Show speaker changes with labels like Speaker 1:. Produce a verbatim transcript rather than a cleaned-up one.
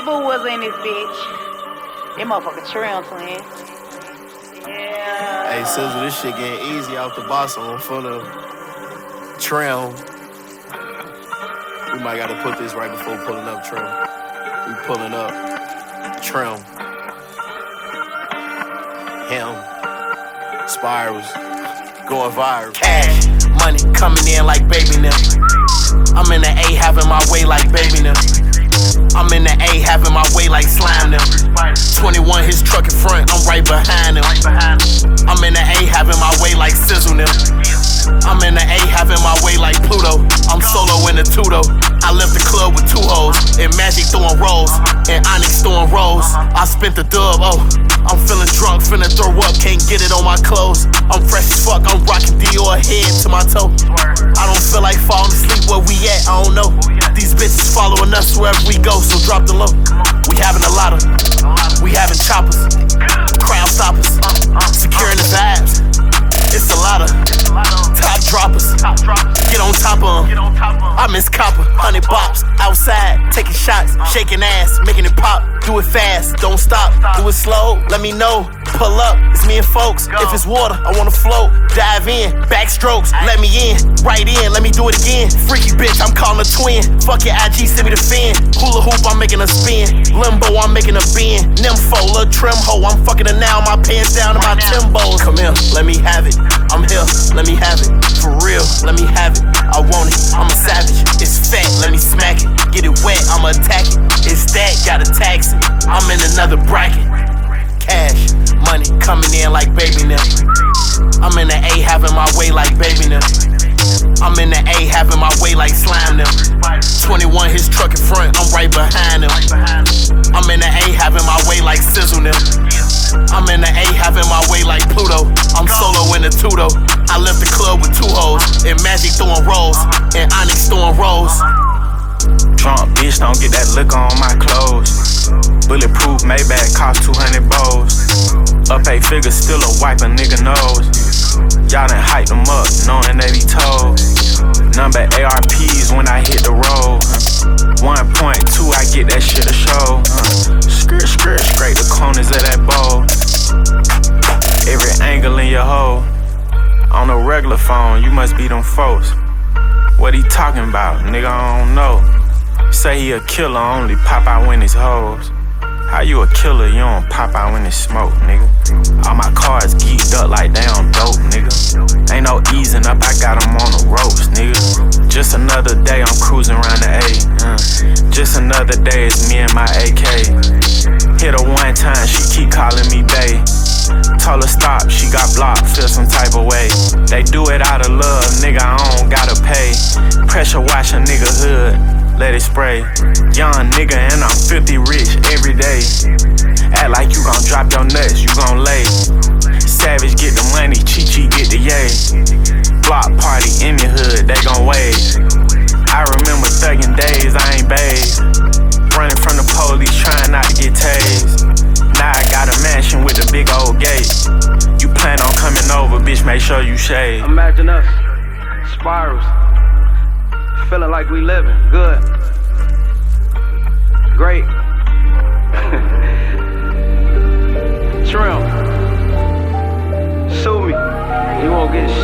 Speaker 1: Pitbull was in this bitch. That motherfucker Trim twin. Yeah.
Speaker 2: Hey, Sizzle, this shit getting easy off the box on for the Trim. We might gotta put this right before pulling up, Trim. We pulling up. Trim. Him. Spirals. Going viral. Cash. Money coming in like baby now. I'm in the A having my way like baby now. I'm in the A having my way like slime now. twenty-one his truck in front, I'm right behind him. I'm in the A having my way like Sizzle now. I'm in the A having my way like Pluto. I'm solo in the two-though. I left the club with two hoes. And Magic throwing rolls. And Onyx throwing rolls. I spent the dub, oh. I'm feeling drunk, finna throw up. Can't get it on my clothes. I'm fresh as fuck, I'm rocking Dior head to my toe. I don't feel like falling asleep where we at, I don't know. These bitches following us wherever we go, so drop the low. We having a lot of, we having choppers, crowd stoppers, securing the vibes. It's a lot of top droppers. Get on top of them. I miss Copper, hundred bops outside, taking shots, shaking ass, making it pop. Do it fast, don't stop. Do it slow, let me know. Pull up, it's me and folks. If it's water, I wanna float. Dive in, backstrokes, let me in. Right in, let me do it again. Freaky bitch, I'm calling a twin. Fuck your I G, send me the fin. Hula hoop, I'm making a spin. Limbo, I'm making a bend. Nympho, lil' trim hoe, I'm fucking her now. My pants down to my Timbos. Come here, let me have it. I'm here, let me have it. For real, let me have it. I want it, I'm a savage. It's fat, let me smack it. Get it wet, I'ma attack it. It's that, gotta tax it. I'm in another bracket. Cash, money coming in like baby now. I'm in the A having my way like baby now. I'm in the A having my way like slime now. twenty-one his truck in front, I'm right behind him. I'm in the A having my way like Sizzle now. I'm in the A having my way like Pluto. I'm solo in the two-though. I left the club with two hoes. And Magic throwing rolls. And Onyx throwing rolls.
Speaker 3: Drunk bitch, don't get that liquor on my clothes. Bulletproof Maybach cost two hundred bows. Up eight figures, still a wipe a nigga nose. Y'all done hype them up, knowing they be told. Number A R Ps when I hit the road. one point two, I get that shit a show. Skirt, skirt, scrape the corners of that bowl. Every angle in your hole. On a regular phone, you must be them folks. What he talking about, nigga, I don't know. Say he a killer, only pop out when it's hoes. How you a killer, you don't pop out when it's smoke, nigga? All my cars geeked up like they on dope, nigga. Ain't no easing up, I got them on the ropes, nigga. Just another day, I'm cruising around the A. Uh. Just another day, it's me and my A K. Hit her one time, she keep calling me bae. Told her stop, she got blocked, feel some type of way. They do it out of love, nigga, I don't gotta pay. Pressure wash a nigga hood, let it spray. Young nigga and I'm filthy rich every day. Act like you gon' drop your nuts, you gon' lay. Savage get the money, Chi-Chi get the yay. Block party in the hood, they gon' wave. I remember thuggin' days, I ain't babe. Running from the police, trying not to get tased. Now I got a mansion with a big old gate. You plan on coming over, bitch, make sure you shave.
Speaker 4: Imagine us, spirals, feeling like we living good, great. Trim, sue me, you won't get